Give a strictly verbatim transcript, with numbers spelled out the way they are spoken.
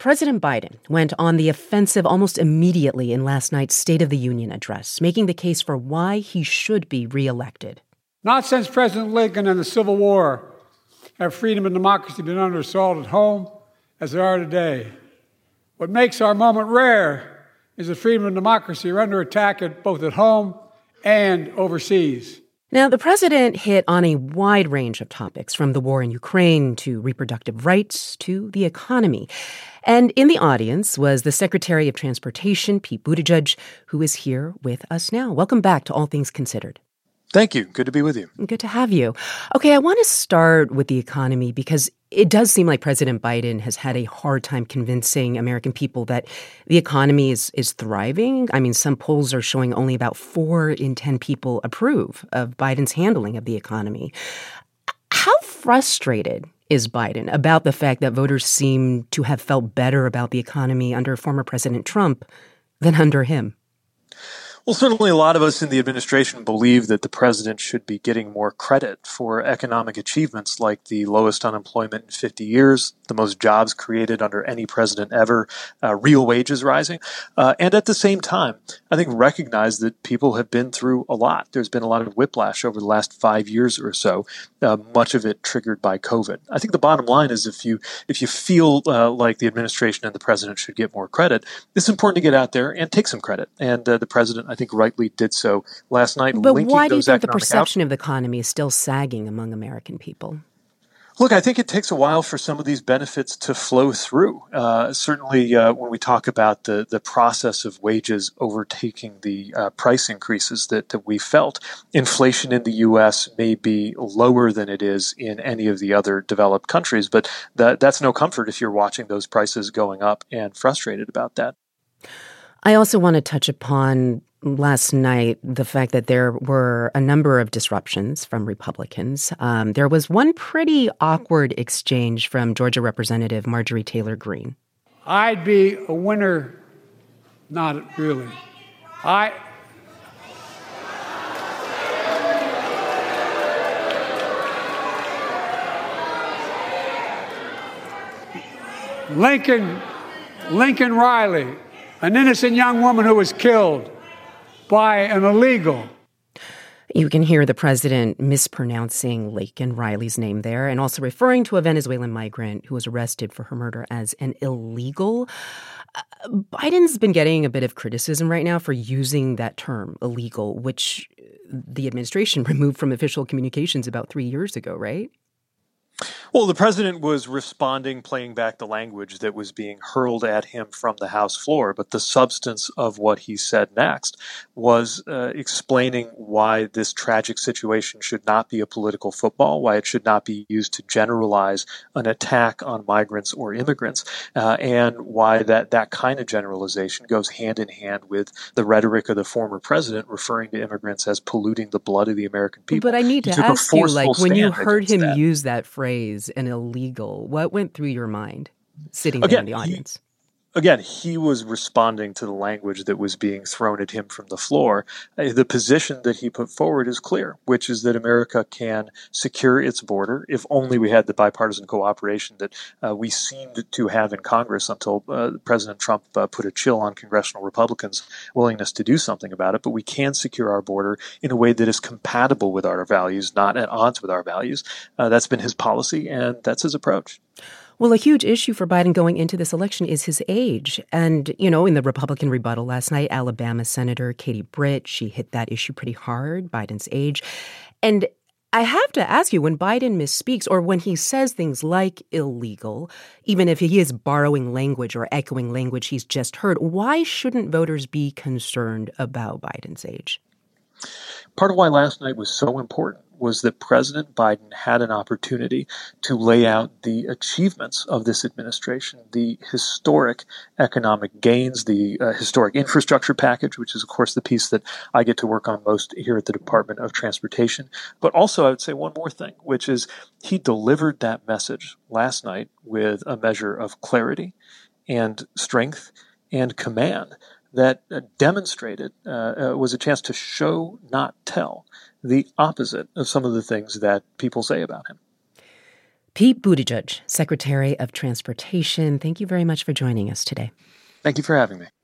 President Biden went on the offensive almost immediately in last night's State of the Union address, making the case for why he should be reelected. Not since President Lincoln and the Civil War have freedom and democracy been under assault at home as they are today. What makes our moment rare is that freedom and democracy are under attack at both at home and overseas. Now, the president hit on a wide range of topics, from the war in Ukraine to reproductive rights to the economy. And in the audience was the Secretary of Transportation, Pete Buttigieg, who is here with us now. Welcome back to All Things Considered. Thank you. Good to be with you. Good to have you. Okay, I want to start with the economy because it does seem like President Biden has had a hard time convincing American people that the economy is, is thriving. I mean, some polls are showing only about four in ten people approve of Biden's handling of the economy. How frustrated is Biden about the fact that voters seem to have felt better about the economy under former President Trump than under him? Well, certainly a lot of us in the administration believe that the president should be getting more credit for economic achievements like the lowest unemployment in fifty years, the most jobs created under any president ever, uh, real wages rising, uh, and at the same time, I think recognize that people have been through a lot. There's been a lot of whiplash over the last five years or so, uh, much of it triggered by COVID. I think the bottom line is if you if you feel uh, like the administration and the president should get more credit, it's important to get out there and take some credit. And uh, the president, I I think rightly did so last night. But why do you think the perception out- of the economy is still sagging among American people? Look, I think it takes a while for some of these benefits to flow through. Uh, certainly, uh, when we talk about the the process of wages overtaking the uh, price increases that, that we felt, inflation in the U S may be lower than it is in any of the other developed countries, but that, that's no comfort if you're watching those prices going up and frustrated about that. I also want to touch upon last night the fact that there were a number of disruptions from Republicans. Um, there was one pretty awkward exchange from Georgia Representative Marjorie Taylor Greene. I'd be a winner. Not really. I... Lincoln, Lincoln Riley, an innocent young woman who was killed by an illegal. You can hear the president mispronouncing Laken Riley's name there and also referring to a Venezuelan migrant who was arrested for her murder as an illegal. Uh, Biden's been getting a bit of criticism right now for using that term, illegal, which the administration removed from official communications about three years ago, right? Well, the president was responding, playing back the language that was being hurled at him from the House floor. But the substance of what he said next was uh, explaining why this tragic situation should not be a political football, why it should not be used to generalize an attack on migrants or immigrants, uh, and why that, that kind of generalization goes hand in hand with the rhetoric of the former president referring to immigrants as polluting the blood of the American people. But I need to ask you, like, when you heard him that. use that phrase, an illegal, what went through your mind sitting there again, in the audience? He, again, he was responding to the language that was being thrown at him from the floor. Uh, the position that he put forward is clear, which is that America can secure its border if only we had the bipartisan cooperation that uh, we seemed to have in Congress until uh, President Trump uh, put a chill on congressional Republicans' willingness to do something about it. But we can secure our border in a way that is compatible with our values, not at odds with our values. Uh, that's been his policy, and that's his approach. Well, a huge issue for Biden going into this election is his age. And, you know, in the Republican rebuttal last night, Alabama Senator Katie Britt, she hit that issue pretty hard, Biden's age. And I have to ask you, when Biden misspeaks or when he says things like illegal, even if he is borrowing language or echoing language he's just heard, why shouldn't voters be concerned about Biden's age? Part of why last night was so important was that President Biden had an opportunity to lay out the achievements of this administration, the historic economic gains, the uh, historic infrastructure package, which is, of course, the piece that I get to work on most here at the Department of Transportation. But also, I would say one more thing, which is he delivered that message last night with a measure of clarity and strength and command that uh, demonstrated uh, uh, was a chance to show, not tell, the opposite of some of the things that people say about him. Pete Buttigieg, Secretary of Transportation, thank you very much for joining us today. Thank you for having me.